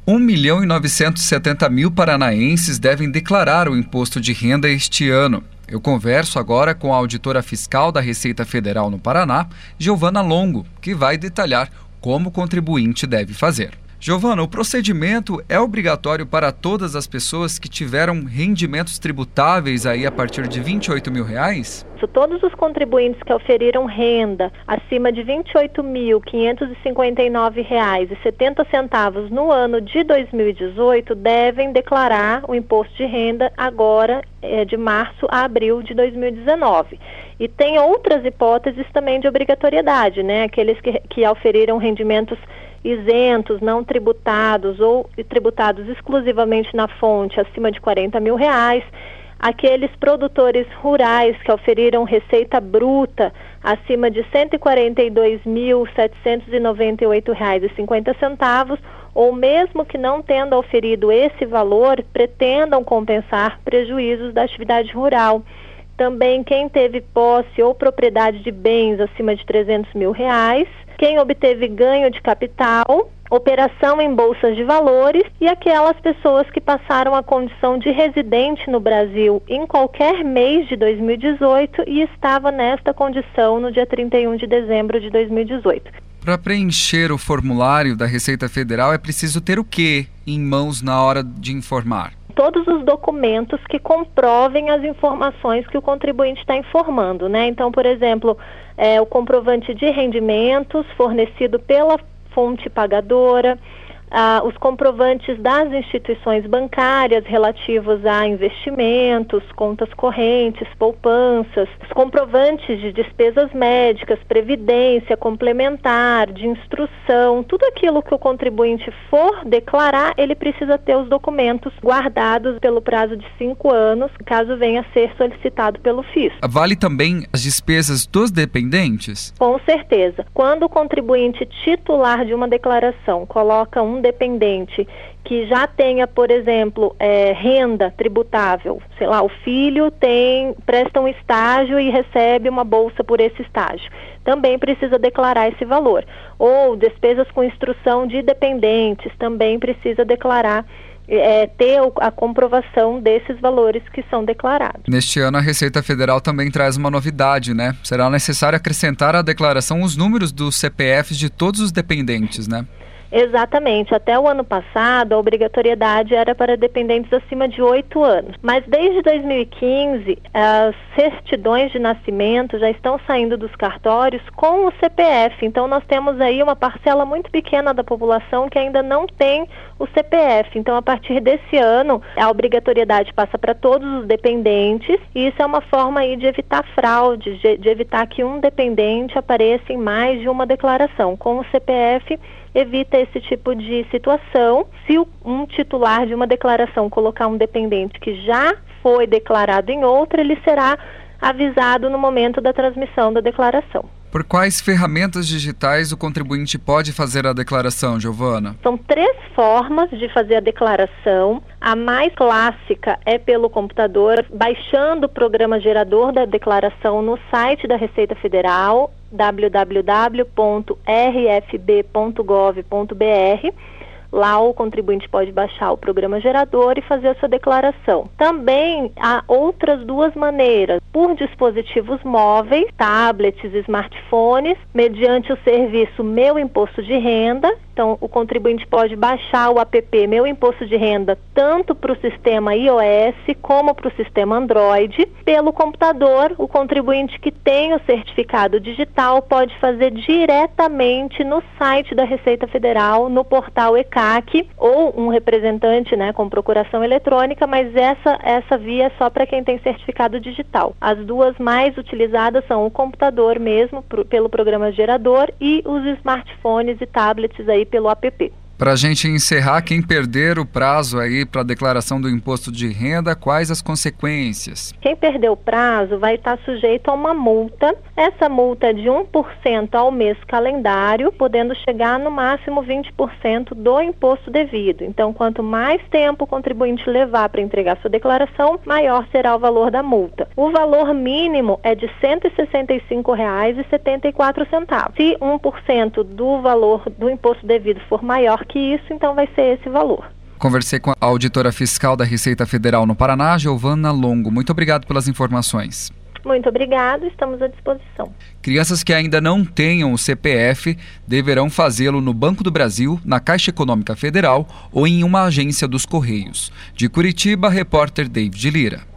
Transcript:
1.970.000 paranaenses devem declarar o imposto de renda este ano. Eu converso agora com a auditora fiscal da Receita Federal no Paraná, Giovana Longo, que vai detalhar como o contribuinte deve fazer. Giovana, o procedimento é obrigatório para todas as pessoas que tiveram rendimentos tributáveis aí a partir de R$ 28.000? Todos os contribuintes que oferiram renda acima de R$ 28.559,70 no ano de 2018 devem declarar o imposto de renda agora de março a abril de 2019. E tem outras hipóteses também de obrigatoriedade, né? Aqueles que auferiram rendimentos isentos, não tributados ou tributados exclusivamente na fonte acima de R$ 40.000, aqueles produtores rurais que auferiram receita bruta acima de R$ 142.798,50, ou mesmo que não tendo auferido esse valor, pretendam compensar prejuízos da atividade rural. Também quem teve posse ou propriedade de bens acima de R$ 300.000, quem obteve ganho de capital, operação em bolsas de valores e aquelas pessoas que passaram a condição de residente no Brasil em qualquer mês de 2018 e estava nesta condição no dia 31 de dezembro de 2018. Para preencher o formulário da Receita Federal é preciso ter o quê em mãos na hora de informar? Todos os documentos que comprovem as informações que o contribuinte está informando, né? Então, por exemplo, o comprovante de rendimentos fornecido pela fonte pagadora, os comprovantes das instituições bancárias relativos a investimentos, contas correntes, poupanças, os comprovantes de despesas médicas, previdência, complementar, de instrução, tudo aquilo que o contribuinte for declarar, ele precisa ter os documentos guardados pelo prazo de 5 anos, caso venha a ser solicitado pelo FIS. Vale também as despesas dos dependentes? Com certeza. Quando o contribuinte titular de uma declaração coloca um dependente que já tenha, por exemplo, renda tributável, sei lá, o filho presta um estágio e recebe uma bolsa por esse estágio, também precisa declarar esse valor. Ou despesas com instrução de dependentes, também precisa declarar, ter a comprovação desses valores que são declarados. Neste ano a Receita Federal também traz uma novidade, né? Será necessário acrescentar à declaração os números dos CPFs de todos os dependentes, né? Exatamente. Até o ano passado, a obrigatoriedade era para dependentes acima de 8 anos. Mas desde 2015, as certidões de nascimento já estão saindo dos cartórios com o CPF. Então, nós temos aí uma parcela muito pequena da população que ainda não tem o CPF. Então, a partir desse ano, a obrigatoriedade passa para todos os dependentes e isso é uma forma aí de evitar fraudes, de evitar que um dependente apareça em mais de uma declaração. Com o CPF, evita esse tipo de situação. Se um titular de uma declaração colocar um dependente que já foi declarado em outra, ele será avisado no momento da transmissão da declaração. Por quais ferramentas digitais o contribuinte pode fazer a declaração, Giovana? São 3 formas de fazer a declaração. A mais clássica é pelo computador, baixando o programa gerador da declaração no site da Receita Federal, www.rfb.gov.br. Lá o contribuinte pode baixar o programa gerador e fazer a sua declaração. Também há outras 2 maneiras, por dispositivos móveis, tablets, smartphones, mediante o serviço Meu Imposto de Renda. Então, o contribuinte pode baixar o app Meu Imposto de Renda tanto para o sistema iOS como para o sistema Android. Pelo computador, o contribuinte que tem o certificado digital pode fazer diretamente no site da Receita Federal, no portal ECAC, ou um representante, né, com procuração eletrônica, mas essa via é só para quem tem certificado digital. As 2 mais utilizadas são o computador mesmo, pelo programa gerador, e os smartphones e tablets aí pelo app. Para a gente encerrar, quem perder o prazo aí para a declaração do imposto de renda, quais as consequências? Quem perder o prazo vai estar sujeito a uma multa. Essa multa é de 1% ao mês calendário, podendo chegar no máximo 20% do imposto devido. Então, quanto mais tempo o contribuinte levar para entregar sua declaração, maior será o valor da multa. O valor mínimo é de R$ 165,74. Se 1% do valor do imposto devido for maior menor que isso, então vai ser esse valor. Conversei com a auditora fiscal da Receita Federal no Paraná, Giovana Longo. Muito obrigado pelas informações. Muito obrigado, estamos à disposição. Crianças que ainda não tenham o CPF deverão fazê-lo no Banco do Brasil, na Caixa Econômica Federal ou em uma agência dos Correios. De Curitiba, repórter David Lira.